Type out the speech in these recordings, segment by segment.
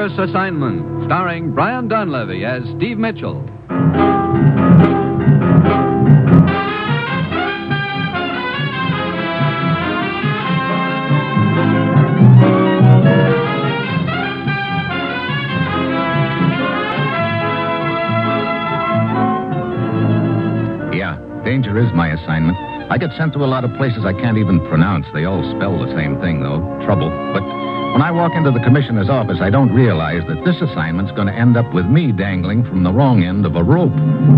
Dangerous Assignment, starring Brian Donlevy as Steve Mitchell. Yeah, danger is my assignment. I get sent to a lot of places I can't even pronounce. They all spell the same thing, though, trouble. But when I walk into the commissioner's office, I don't realize that this assignment's going to end up with me dangling from the wrong end of a rope.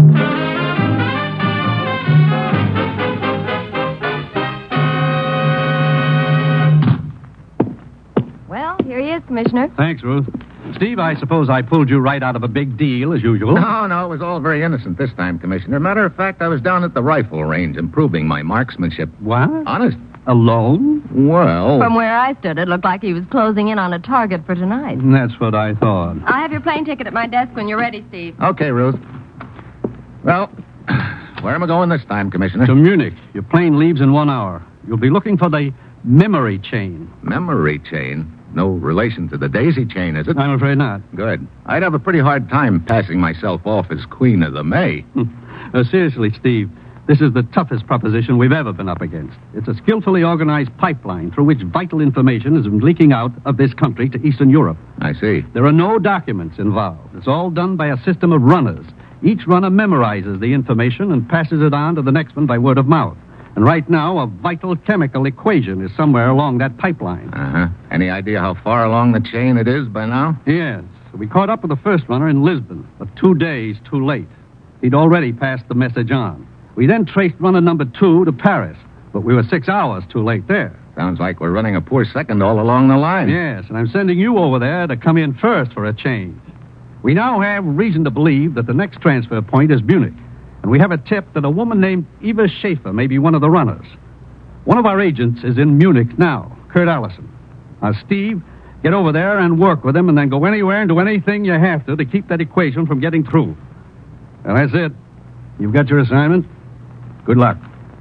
Well, here he is, Commissioner. Thanks, Ruth. Steve, I suppose I pulled you right out of a big deal, as usual. No, it was all very innocent this time, Commissioner. Matter of fact, I was down at the rifle range improving my marksmanship. What? Honest. Alone? Well... From where I stood, it looked like he was closing in on a target for tonight. That's what I thought. I have your plane ticket at my desk when you're ready, Steve. Okay, Ruth. Well, where am I going this time, Commissioner? To Munich. Your plane leaves in 1 hour. You'll be looking for the memory chain. Memory chain? No relation to the daisy chain, is it? I'm afraid not. Good. I'd have a pretty hard time passing myself off as Queen of the May. Seriously, Steve, this is the toughest proposition we've ever been up against. It's a skillfully organized pipeline through which vital information is leaking out of this country to Eastern Europe. I see. There are no documents involved. It's all done by a system of runners. Each runner memorizes the information and passes it on to the next one by word of mouth. And right now, a vital chemical equation is somewhere along that pipeline. Uh-huh. Any idea how far along the chain it is by now? Yes. We caught up with the first runner in Lisbon, but 2 days too late. He'd already passed the message on. We then traced runner number 2 to Paris, but we were 6 hours too late there. Sounds like we're running a poor second all along the line. Yes, and I'm sending you over there to come in first for a change. We now have reason to believe that the next transfer point is Munich. And we have a tip that a woman named Eva Schaefer may be one of the runners. One of our agents is in Munich now, Kurt Allison. Now, Steve, get over there and work with him and then go anywhere and do anything you have to keep that equation from getting through. Well, that's it. You've got your assignment. Good luck.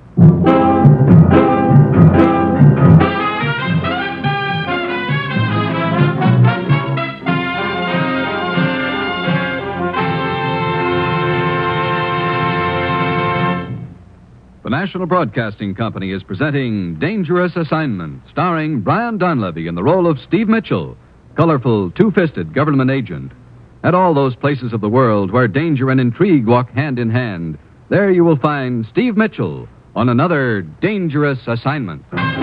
The National Broadcasting Company is presenting Dangerous Assignment, starring Brian Donlevy in the role of Steve Mitchell, colorful, two-fisted government agent. At all those places of the world where danger and intrigue walk hand in hand, there you will find Steve Mitchell on another Dangerous Assignment.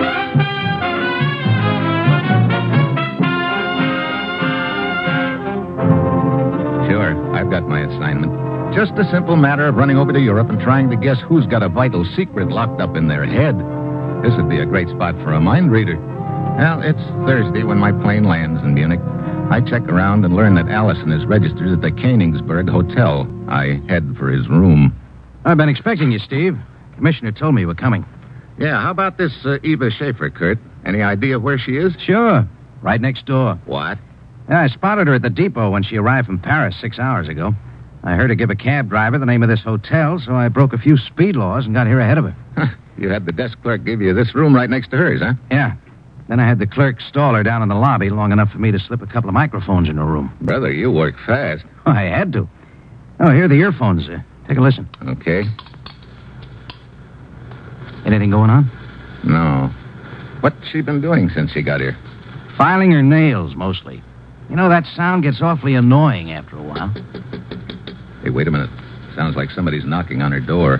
Sure, I've got my assignment. Just a simple matter of running over to Europe and trying to guess who's got a vital secret locked up in their head. This would be a great spot for a mind reader. Well, it's Thursday when my plane lands in Munich. I check around and learn that Allison is registered at the Königsberg Hotel. I head for his room. I've been expecting you, Steve. Commissioner told me you were coming. Yeah, how about this Eva Schaefer, Kurt? Any idea where she is? Sure. Right next door. What? Yeah, I spotted her at the depot when she arrived from Paris 6 hours ago. I heard her give a cab driver the name of this hotel, so I broke a few speed laws and got here ahead of her. You had the desk clerk give you this room right next to hers, huh? Yeah. Then I had the clerk stall her down in the lobby long enough for me to slip a couple of microphones in her room. Brother, you work fast. Oh, I had to. Oh, here are the earphones. Take a listen. Okay. Anything going on? No. What's she been doing since she got here? Filing her nails, mostly. You know, that sound gets awfully annoying after a while. Hey, wait a minute. Sounds like somebody's knocking on her door.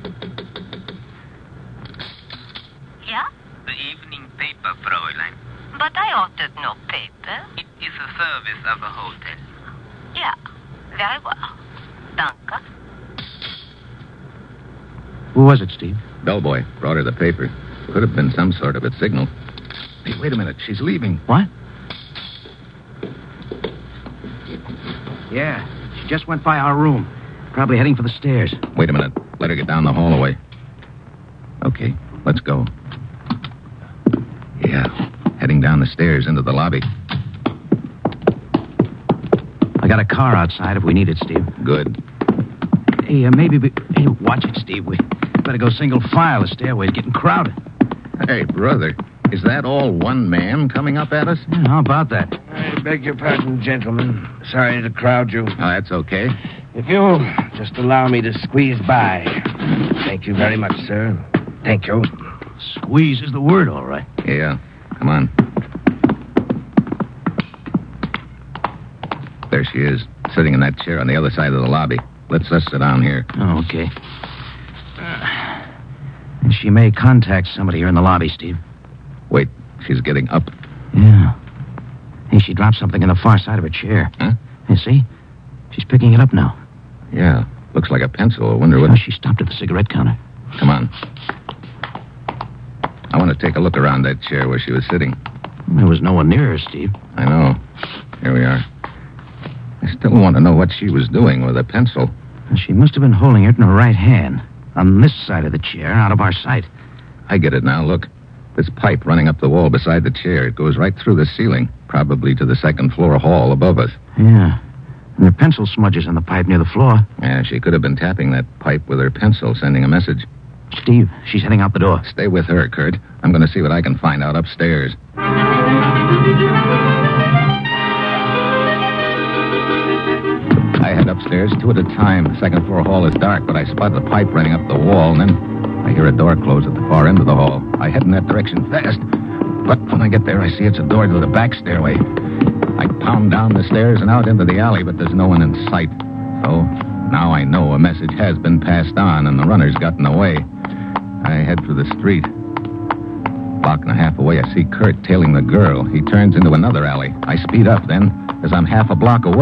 Yeah? The evening paper, Fräulein. But I ordered no paper. It is a service of a hotel. Yeah, very well. Danke. Who was it, Steve? Bellboy brought her the paper. Could have been some sort of a signal. Hey, wait a minute. She's leaving. What? Yeah, she just went by our room. Probably heading for the stairs. Wait a minute. Let her get down the hallway. Okay, let's go. Yeah, heading down the stairs into the lobby. I got a car outside if we need it, Steve. Good. Hey, Hey, watch it, Steve. We better go single file. The stairway's getting crowded. Hey, brother, is that all one man coming up at us? Yeah, how about that? I beg your pardon, gentlemen. Sorry to crowd you. Oh, that's okay. If you'll just allow me to squeeze by. Thank you very much, sir. Thank you. Squeeze is the word, all right. Yeah. Come on. There she is, sitting in that chair on the other side of the lobby. Let's sit down here. Oh, okay. And she may contact somebody here in the lobby, Steve. Wait, she's getting up. Yeah. Hey, she dropped something in the far side of her chair. Huh? You see? She's picking it up now. Yeah, looks like a pencil. I wonder what... Oh, she stopped at the cigarette counter. Come on. I want to take a look around that chair where she was sitting. There was no one near her, Steve. I know. Here we are. I still want to know what she was doing with a pencil. She must have been holding it in her right hand, on this side of the chair, out of our sight. I get it now. Look. This pipe running up the wall beside the chair. It goes right through the ceiling, probably to the second floor hall above us. Yeah. And there are pencil smudges in the pipe near the floor. Yeah, she could have been tapping that pipe with her pencil, sending a message. Steve, she's heading out the door. Stay with her, Kurt. I'm going to see what I can find out upstairs. I head upstairs, 2 at a time. The second floor hall is dark, but I spot the pipe running up the wall, and then I hear a door close at the far end of the hall. I head in that direction fast. But when I get there, I see it's a door to the back stairway. I pound down the stairs and out into the alley, but there's no one in sight. So now I know a message has been passed on, and the runner's gotten away. I head for the street. Block and a half away, I see Kurt tailing the girl. He turns into another alley. I speed up then, as I'm half a block away.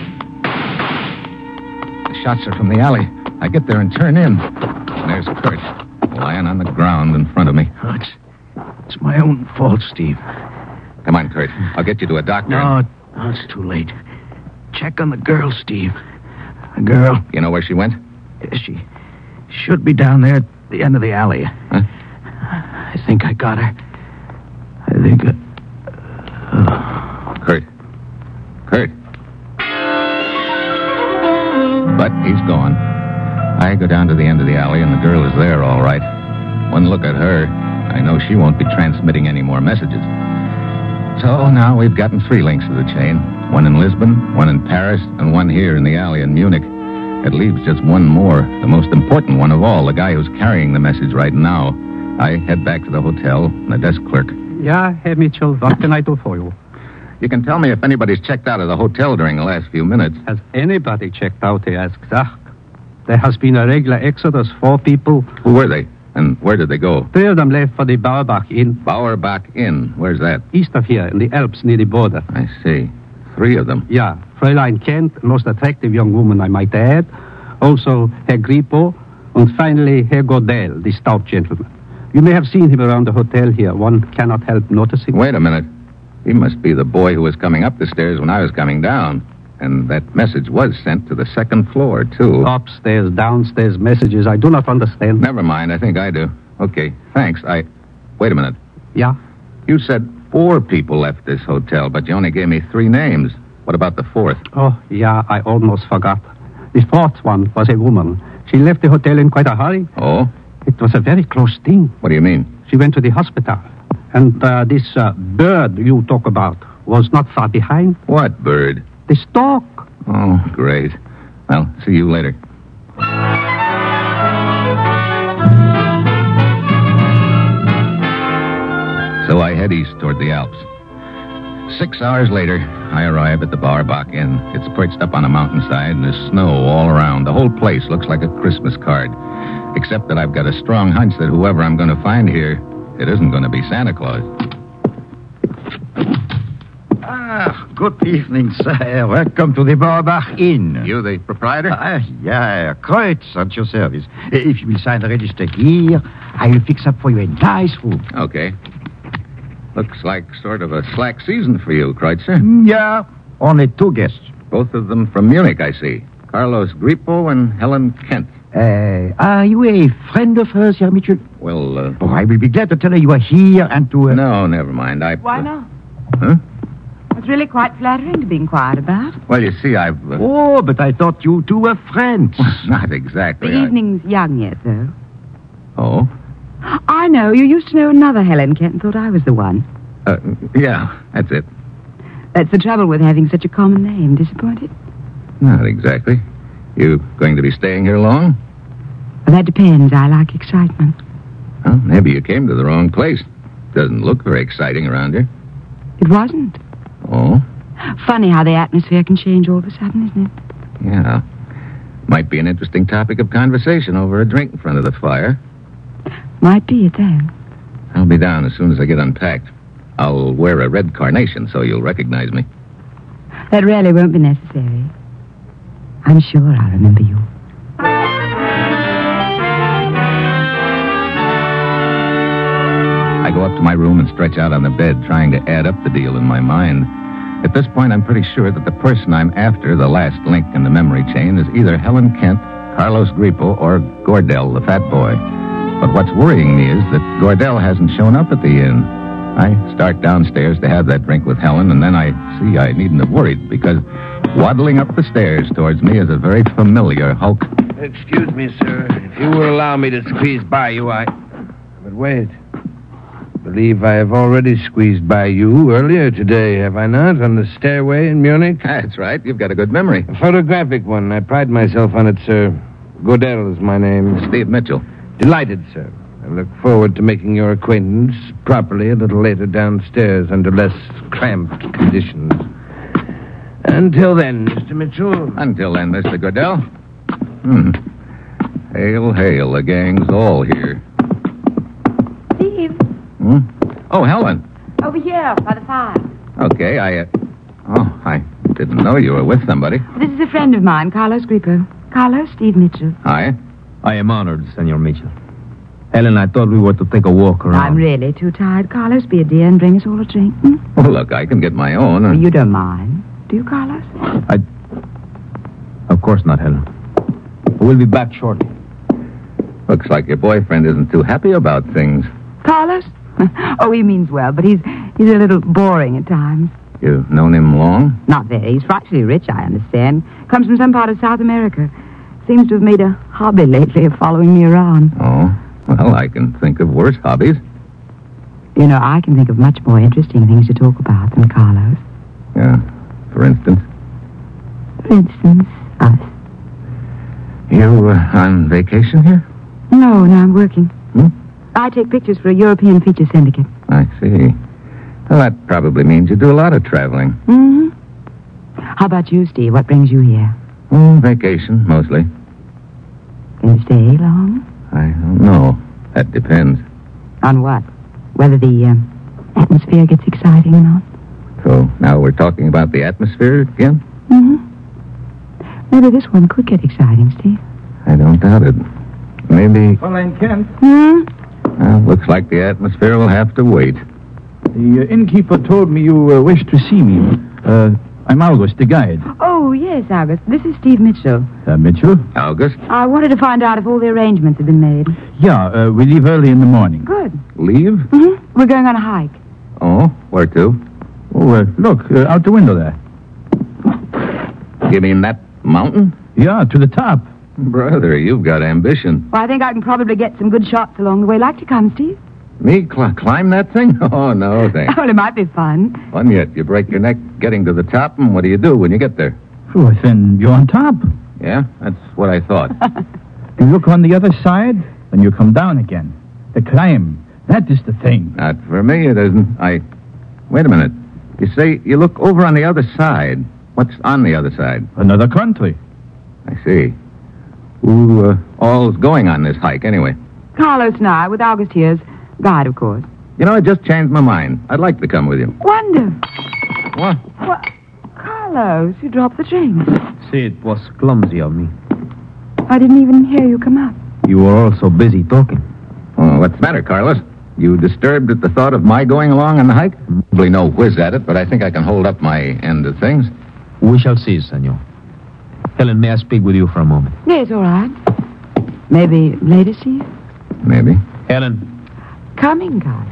The shots are from the alley. I get there and turn in. There's Kurt, lying on the ground in front of me. Oh, it's my own fault, Steve. Come on, Kurt. I'll get you to a doctor. No, it's too late. Check on the girl, Steve. The girl. You know where she went? She should be down there at the end of the alley. Huh? I think I got her. I think Kurt. But he's gone. I go down to the end of the alley, and the girl is there, all right. One look at her, I know she won't be transmitting any more messages. So now we've gotten 3 links to the chain. One in Lisbon, one in Paris, and one here in the alley in Munich. It leaves just one more, the most important one of all, the guy who's carrying the message right now. I head back to the hotel, and the desk clerk. Yeah, Herr Mitchell, what can I do for you? You can tell me if anybody's checked out of the hotel during the last few minutes. Has anybody checked out, he asks. There has been a regular exodus, 4 people. Who were they? And where did they go? 3 of them left for the Bauerbach Inn. Bauerbach Inn. Where's that? East of here, in the Alps near the border. I see. 3 of them. Yeah, Fräulein Kent, most attractive young woman, I might add. Also, Herr Grippo. And finally, Herr Godel, the stout gentleman. You may have seen him around the hotel here. One cannot help noticing. Wait a minute. He must be the boy who was coming up the stairs when I was coming down. And that message was sent to the second floor, too. Upstairs, downstairs messages. I do not understand. Never mind. I think I do. Okay, thanks. Wait a minute. Yeah? You said 4 people left this hotel, but you only gave me 3 names. What about the 4th? Oh, yeah, I almost forgot. The 4th one was a woman. She left the hotel in quite a hurry. Oh? It was a very close thing. What do you mean? She went to the hospital. And this bird you talk about was not far behind. What bird? The stork. Oh, great. Well, see you later. So I head east toward the Alps. 6 hours later, I arrive at the Bauerbach Inn. It's perched up on a mountainside, and there's snow all around. The whole place looks like a Christmas card. Except that I've got a strong hunch that whoever I'm going to find here, it isn't going to be Santa Claus. Good evening, sir. Welcome to the Bauerbach Inn. You the proprietor? Yeah, Kreutz at your service. If you will sign the register here, I will fix up for you a nice room. Okay. Looks like sort of a slack season for you, Kreutzer. Yeah, only 2 guests. Both of them from Munich, I see. Carlos Grippo and Helen Kent. Are you a friend of hers, Herr Mitchell? Well, I will be glad to tell her you are here and to... No, never mind. Why not? Huh? It's really quite flattering to be inquired about. Well, you see, I've... Oh, but I thought you 2 were friends. Not exactly. The evening's young yet, though. Oh? I know. You used to know another Helen Kent and thought I was the one. Yeah, that's it. That's the trouble with having such a common name. Disappointed? Not exactly. You going to be staying here long? Well, that depends. I like excitement. Well, maybe you came to the wrong place. Doesn't look very exciting around here. It wasn't. Oh? Funny how the atmosphere can change all of a sudden, isn't it? Yeah. Might be an interesting topic of conversation over a drink in front of the fire. Might be at that. I'll be down as soon as I get unpacked. I'll wear a red carnation so you'll recognize me. That really won't be necessary. I'm sure I'll remember you. I go up to my room and stretch out on the bed, trying to add up the deal in my mind. At this point, I'm pretty sure that the person I'm after, the last link in the memory chain, is either Helen Kent, Carlos Grippo, or Gordell, the fat boy. But what's worrying me is that Gordell hasn't shown up at the inn. I start downstairs to have that drink with Helen, and then I see I needn't have worried, because waddling up the stairs towards me is a very familiar hulk. Excuse me, sir. If you will allow me to squeeze by you, But wait. I believe I have already squeezed by you earlier today, have I not, on the stairway in Munich? That's right. You've got a good memory. A photographic one. I pride myself on it, sir. Godel is my name. Steve Mitchell. Delighted, sir. I look forward to making your acquaintance properly a little later downstairs under less cramped conditions. Until then, Mr. Mitchell. Until then, Mr. Gordell. Hail, hail, the gang's all here. Steve. Oh, Helen. Over here, by the fire. Okay, I didn't know you were with somebody. This is a friend of mine, Carlos Grippo. Carlos, Steve Mitchell. Hi. I am honored, Senor Mitchell. Helen, I thought we were to take a walk around. I'm really too tired. Carlos, be a dear and bring us all a drink. Well, look, I can get my own. Well, you don't mind. Do you, Carlos? Of course not, Helen. We'll be back shortly. Looks like your boyfriend isn't too happy about things. Carlos? Oh, he means well, but he's a little boring at times. You've known him long? Not very. He's frightfully rich, I understand. Comes from some part of South America. Seems to have made a hobby lately of following me around. Oh, well, I can think of worse hobbies. You know, I can think of much more interesting things to talk about than Carlos. Yeah, for instance? For instance, us. You on vacation here? No, I'm working. I take pictures for a European feature syndicate. I see. Well, that probably means you do a lot of traveling. How about you, Steve? What brings you here? Vacation, mostly. Can you stay long? I don't know. That depends. On what? Whether the atmosphere gets exciting or not? So now we're talking about the atmosphere again? Maybe this one could get exciting, Steve. I don't doubt it. Maybe... Fräulein Kent. Well, looks like the atmosphere will have to wait. The innkeeper told me you wished to see me. I'm August, the guide. Oh, yes, August. This is Steve Mitchell. Mitchell? August? I wanted to find out if all the arrangements have been made. Yeah, we leave early in the morning. Good. Leave? We're going on a hike. Oh, where to? Oh, look, out the window there. You mean that mountain? Yeah, to the top. Brother, you've got ambition. Well, I think I can probably get some good shots along the way. Like to come, Steve? Me climb that thing? Oh, no, thanks. Well, it might be fun. Fun yet. You break your neck getting to the top, and what do you do when you get there? Oh, then you're on top. Yeah, that's what I thought. You look on the other side, and you come down again. The climb, that is the thing. Not for me, it isn't. Wait a minute. You say you look over on the other side. What's on the other side? Another country. I see. Who all's going on this hike, anyway? Carlos and I, with August here as guide, of course. You know, I just changed my mind. I'd like to come with you. Wonderful. What? Carlos, you dropped the drink. See, it was clumsy of me. I didn't even hear you come up. You were all so busy talking. Oh, what's the matter, Carlos? You disturbed at the thought of my going along on the hike? Probably no whiz at it, but I think I can hold up my end of things. We shall see, senor. Helen, may I speak with you for a moment? Yes, all right. Maybe later, Steve? Maybe. Helen. Coming, Carlos.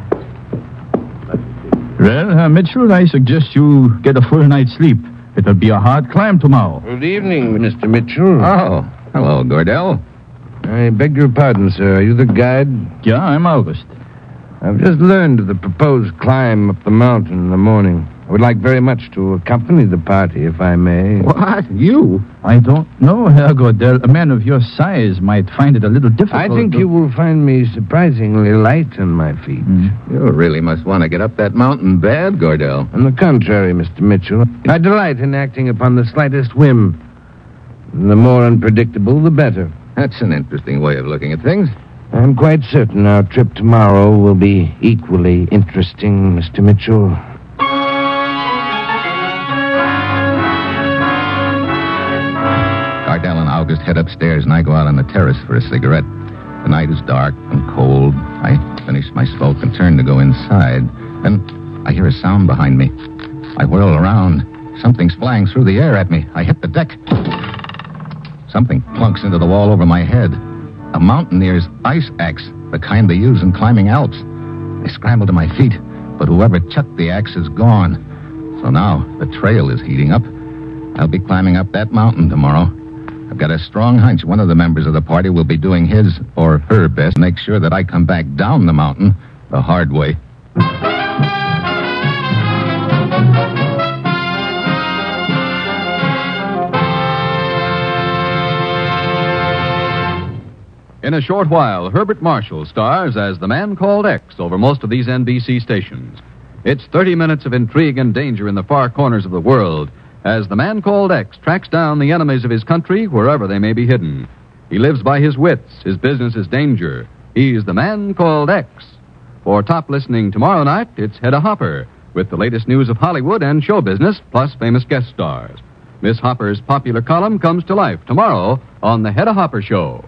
Well, Mitchell, I suggest you get a full night's sleep. It'll be a hard climb tomorrow. Good evening, Mr. Mitchell. Oh, hello, Gordell. I beg your pardon, sir. Are you the guide? Yeah, I'm August. I've just learned of the proposed climb up the mountain in the morning. I would like very much to accompany the party, if I may. What? You? I don't know, Herr Godel. A man of your size might find it a little difficult. I think you will find me surprisingly light on my feet. You really must want to get up that mountain bad, Gordell. On the contrary, Mr. Mitchell, I delight in acting upon the slightest whim. The more unpredictable, the better. That's an interesting way of looking at things. I'm quite certain our trip tomorrow will be equally interesting, Mr. Mitchell. Gardell and August head upstairs, and I go out on the terrace for a cigarette. The night is dark and cold. I finish my smoke and turn to go inside. Then I hear a sound behind me. I whirl around. Something's flying through the air at me. I hit the deck. Something plunks into the wall over my head. A mountaineer's ice axe, the kind they use in climbing Alps. I scramble to my feet, but whoever chucked the axe is gone. So now the trail is heating up. I'll be climbing up that mountain tomorrow. I've got a strong hunch one of the members of the party will be doing his or her best to make sure that I come back down the mountain the hard way. In a short while, Herbert Marshall stars as the man called X over most of these NBC stations. It's 30 minutes of intrigue and danger in the far corners of the world as the man called X tracks down the enemies of his country wherever they may be hidden. He lives by his wits. His business is danger. He's the man called X. For top listening tomorrow night, it's Hedda Hopper with the latest news of Hollywood and show business, plus famous guest stars. Miss Hopper's popular column comes to life tomorrow on The Hedda Hopper Show.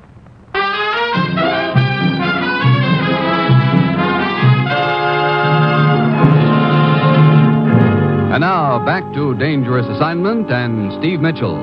And now, back to Dangerous Assignment and Steve Mitchell.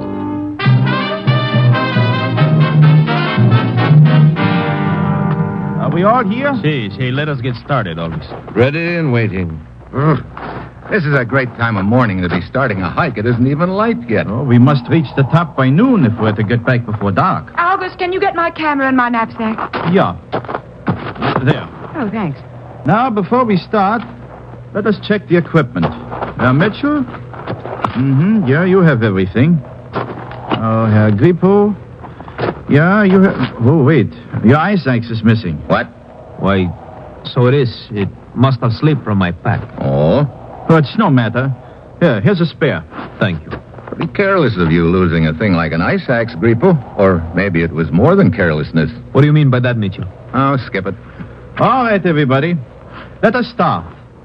Are we all here? See, let us get started, Elvis. Ready and waiting. This is a great time of morning to be starting a hike. It isn't even light yet. Oh, we must reach the top by noon if we're to get back before dark. August, can you get my camera and my knapsack? Yeah. There. Oh, thanks. Now, before we start, let us check the equipment. Mitchell? Yeah, you have everything. Oh, Herr Grippo? Yeah, you have... Oh, wait. Your ice axe is missing. What? Why, so it is. It must have slipped from my pack. Oh? Oh, it's no matter. Here's a spare. Thank you. Pretty careless of you losing a thing like an ice axe, Grippo. Or maybe it was more than carelessness. What do you mean by that, Mitchell? Oh, skip it. All right, everybody. Let us start.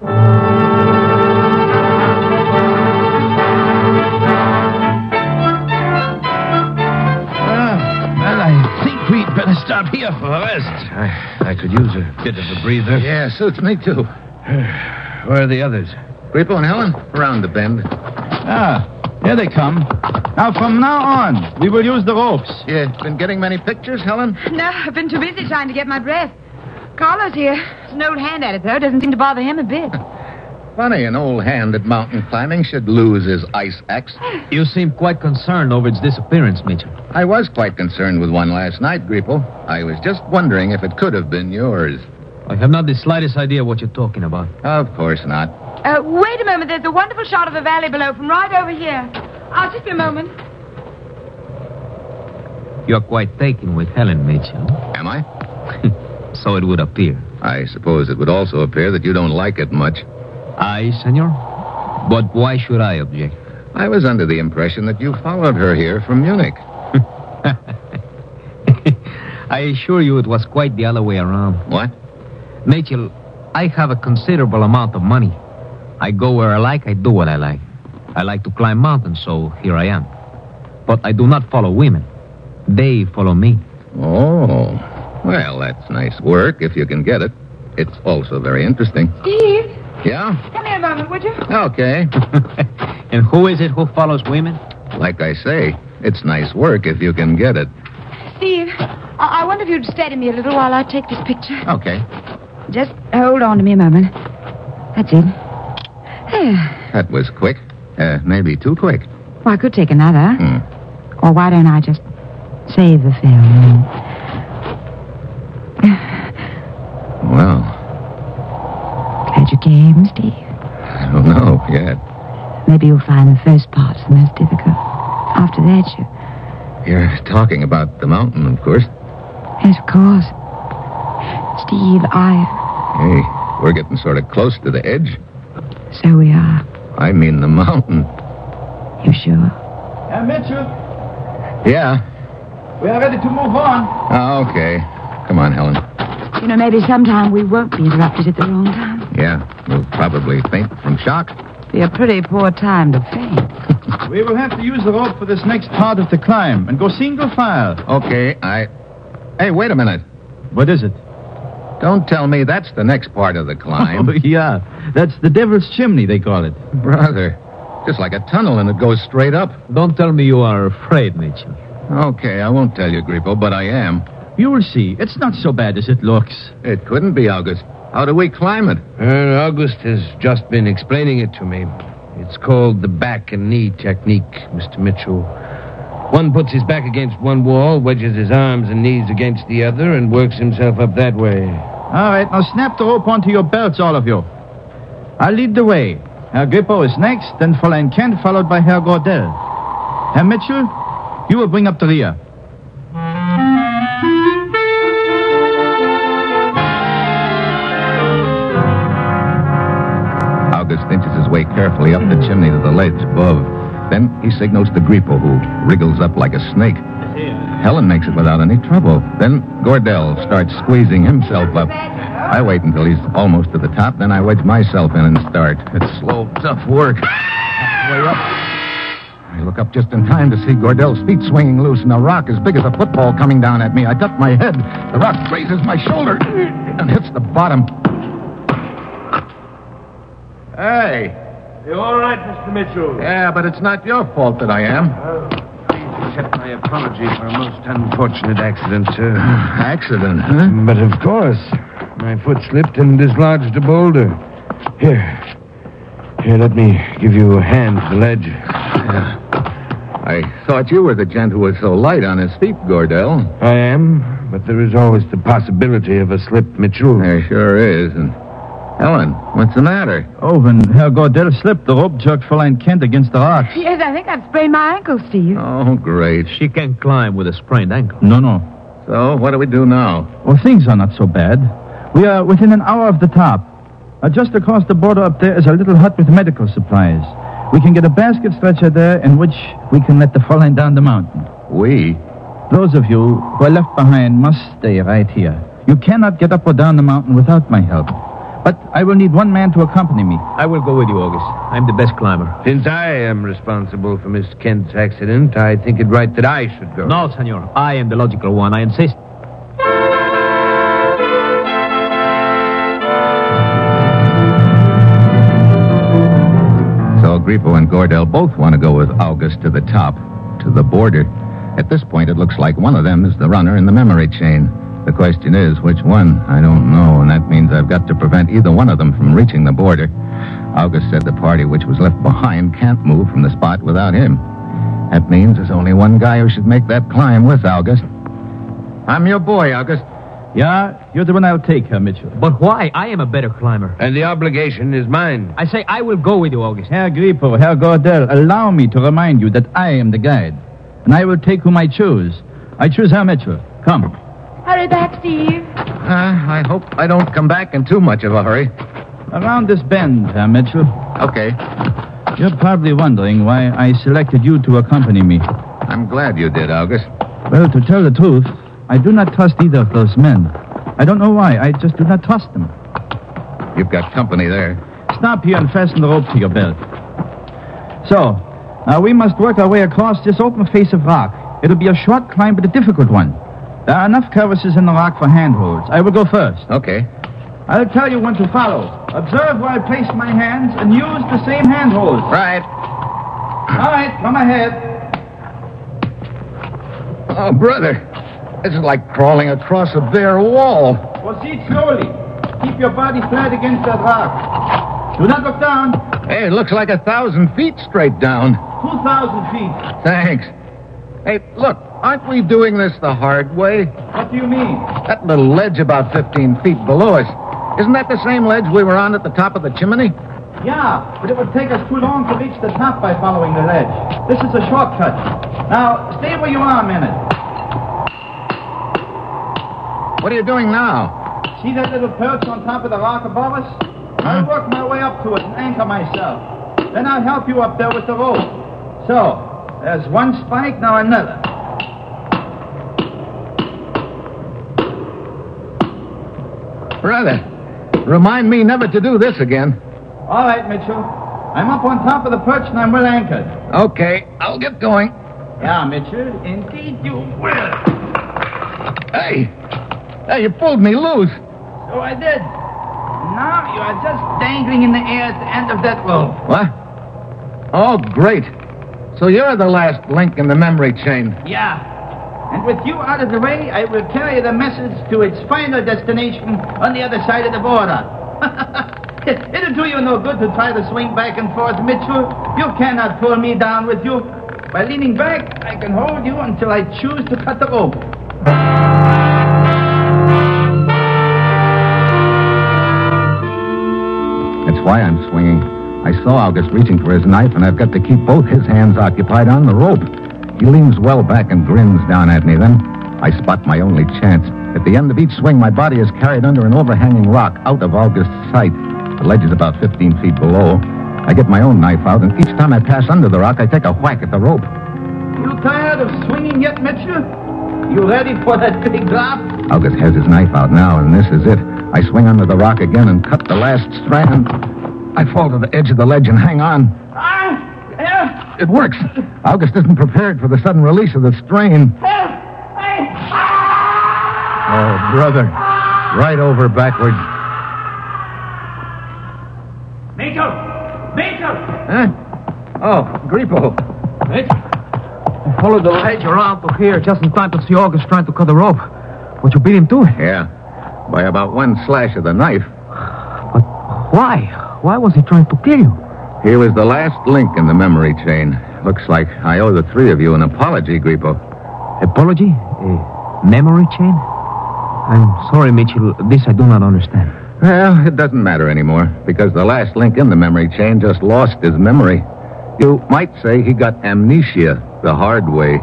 We'd better stop here for a rest. I could use a bit of a breather. Yeah, suits me too. Where are the others? Grippo and Helen, around the bend. Here they come. Now, from now on, we will use the ropes. You been getting many pictures, Helen? No, I've been too busy trying to get my breath. Carlos here. He's an old hand at it, though. Doesn't seem to bother him a bit. Funny, an old hand at mountain climbing should lose his ice axe. You seem quite concerned over its disappearance, Mitchell. I was quite concerned with one last night, Grippo. I was just wondering if it could have been yours. I have not the slightest idea what you're talking about. Of course not. Wait a moment. There's a wonderful shot of the valley below from right over here. I'll just be a moment. You're quite taken with Helen, Mitchell. Am I? So it would appear. I suppose it would also appear that you don't like it much. I, senor? But why should I object? I was under the impression that you followed her here from Munich. I assure you it was quite the other way around. What? Mitchell, I have a considerable amount of money. I go where I like, I do what I like. I like to climb mountains, so here I am. But I do not follow women. They follow me. Oh, well, that's nice work if you can get it. It's also very interesting. Steve? Yeah? Come here a moment, would you? Okay. And who is it who follows women? Like I say, it's nice work if you can get it. Steve, I wonder if you'd steady me a little while I take this picture. Okay. Just hold on to me a moment. That's it. There. That was quick. Maybe too quick. Well, I could take another. Or why don't I just save the film? Well, Glad you came, Steve. I don't know yet. Maybe you'll find the first part's the most difficult. After that, You're talking about the mountain, of course. Yes, of course. Steve, Hey, we're getting sort of close to the edge. So we are. I mean the mountain. You sure? Mitchell, Yeah. we are ready to move on. Oh, okay. Come on, Helen. You know, maybe sometime we won't be interrupted at the wrong time. Yeah, we'll probably faint from shock. Be a pretty poor time to faint. We will have to use the rope for this next part of the climb and go single file. Okay, Hey, wait a minute. What is it? Don't tell me that's the next part of the climb. Oh, yeah. That's the Devil's Chimney, they call it. Brother, just like a tunnel and it goes straight up. Don't tell me you are afraid, Mitchell. Okay, I won't tell you, Grippo, but I am. You will see. It's not so bad as it looks. It couldn't be, August. How do we climb it? August has just been explaining it to me. It's called the back and knee technique, Mr. Mitchell. One puts his back against one wall, wedges his arms and knees against the other, and works himself up that way. All right, now snap the rope onto your belts, all of you. I'll lead the way. Herr Grippo is next, then Fräulein Kent, followed by Herr Gordel. Herr Mitchell, you will bring up the rear. August inches his way carefully up the chimney to the ledge above. Then he signals to Grippo, who wriggles up like a snake. Helen makes it without any trouble. Then Gordel starts squeezing himself up. I wait until he's almost to the top, then I wedge myself in and start. It's slow, tough work. Halfway up. I look up just in time to see Gordel's feet swinging loose and a rock as big as a football coming down at me. I duck my head. The rock grazes my shoulder and hits the bottom. Hey. You all right, Mr. Mitchell? Yeah, but it's not your fault that I am. Please accept my apology for a most unfortunate accident, sir. Accident, huh? But of course. My foot slipped and dislodged a boulder. Here, let me give you a hand to the ledge. I thought you were the gent who was so light on his feet, Gordel. I am, but there is always the possibility of a slip, Mitchell. There sure is, and... Helen, what's the matter? Oh, when Herr Gordel slipped, the rope jerked Fräulein Kent against the rocks. Yes, I think I've sprained my ankle, Steve. Oh, great. She can't climb with a sprained ankle. No. So, what do we do now? Well, things are not so bad. We are within an hour of the top. Just across the border up there is a little hut with medical supplies. We can get a basket stretcher there in which we can let the Fräulein down the mountain. We? Those of you who are left behind must stay right here. You cannot get up or down the mountain without my help. But I will need one man to accompany me. I will go with you, August. I'm the best climber. Since I am responsible for Miss Kent's accident, I think it right that I should go. No, senor. I am the logical one. I insist. So Grippo and Gordel both want to go with August to the top, to the border. At this point, it looks like one of them is the runner in the memory chain. The question is, which one? I don't know, and that means I've got to prevent either one of them from reaching the border. August said the party which was left behind can't move from the spot without him. That means there's only one guy who should make that climb with August. I'm your boy, August. Yeah, you're the one I'll take, Herr Mitchell. But why? I am a better climber. And the obligation is mine. I say I will go with you, August. Herr Grippo, Herr Gordel, allow me to remind you that I am the guide. And I will take whom I choose. I choose Herr Mitchell. Come. Hurry back, Steve. I hope I don't come back in too much of a hurry. Around this bend, Herr Mitchell. Okay. You're probably wondering why I selected you to accompany me. I'm glad you did, August. Well, to tell the truth, I do not trust either of those men. I don't know why. I just do not trust them. You've got company there. Stop here and fasten the rope to your belt. So, now we must work our way across this open face of rock. It'll be a short climb, but a difficult one. There are enough crevices in the rock for handholds. I will go first. Okay. I'll tell you when to follow. Observe where I place my hands and use the same handholds. Right. All right, come ahead. Oh, brother. This is like crawling across a bare wall. Proceed slowly. Keep your body flat against that rock. Do not look down. Hey, it looks like 1,000 feet straight down. 2,000 feet. Thanks. Hey, look, aren't we doing this the hard way? What do you mean? That little ledge about 15 feet below us. Isn't that the same ledge we were on at the top of the chimney? Yeah, but it would take us too long to reach the top by following the ledge. This is a shortcut. Now, stay where you are a minute. What are you doing now? See that little perch on top of the rock above us? I'll work my way up to it and anchor myself. Then I'll help you up there with the rope. So, there's one spike, now another. Brother, remind me never to do this again. All right, Mitchell. I'm up on top of the perch and I'm well anchored. Okay, I'll get going. Yeah, Mitchell, indeed you will. Hey, you pulled me loose. So I did. Now you are just dangling in the air at the end of that rope. What? Oh, great. So you're the last link in the memory chain. Yeah. And with you out of the way, I will carry the message to its final destination on the other side of the border. It'll do you no good to try to swing back and forth, Mitchell. You cannot pull me down with you. By leaning back, I can hold you until I choose to cut the rope. That's why I'm swinging. I saw August reaching for his knife, and I've got to keep both his hands occupied on the rope. He leans well back and grins down at me. Then I spot my only chance. At the end of each swing, my body is carried under an overhanging rock out of August's sight. The ledge is about 15 feet below. I get my own knife out, and each time I pass under the rock, I take a whack at the rope. You tired of swinging yet, Mitchell? You ready for that big drop? August has his knife out now, and this is it. I swing under the rock again and cut the last strand. I fall to the edge of the ledge and hang on. It works. August isn't prepared for the sudden release of the strain. Oh, brother. Right over backwards. Mitchell! Huh? Oh, Grippo. I followed the ledge around to here just in time to see August trying to cut the rope. But you beat him too? Yeah. By about one slash of the knife. But why? Why was he trying to kill you? He was the last link in the memory chain. Looks like I owe the three of you an apology, Grippo. Apology? A memory chain? I'm sorry, Mitchell. This I do not understand. Well, it doesn't matter anymore, because the last link in the memory chain just lost his memory. You might say he got amnesia the hard way.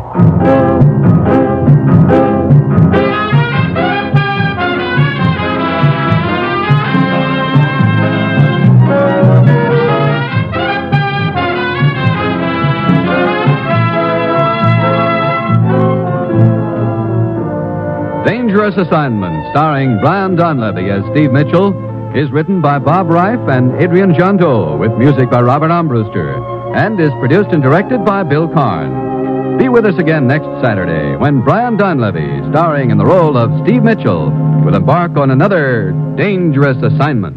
Dangerous Assignment, starring Brian Donlevy as Steve Mitchell, is written by Bob Reif and Adrian Jondeau, with music by Robert Armbruster, and is produced and directed by Bill Karn. Be with us again next Saturday when Brian Donlevy, starring in the role of Steve Mitchell, will embark on another dangerous assignment.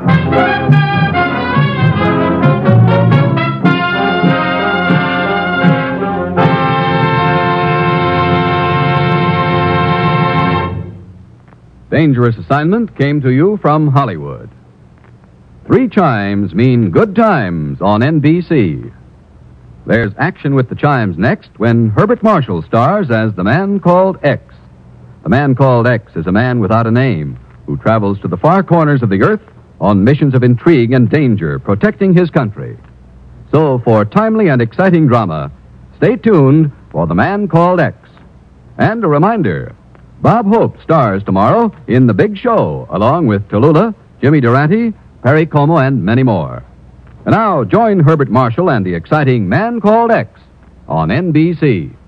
Dangerous Assignment came to you from Hollywood. 3 chimes mean good times on NBC. There's action with the chimes next when Herbert Marshall stars as the Man Called X. The Man Called X is a man without a name who travels to the far corners of the earth on missions of intrigue and danger, protecting his country. So for timely and exciting drama, stay tuned for The Man Called X. And a reminder, Bob Hope stars tomorrow in The Big Show, along with Tallulah, Jimmy Durante, Perry Como, and many more. And now, join Herbert Marshall and the exciting Man Called X on NBC.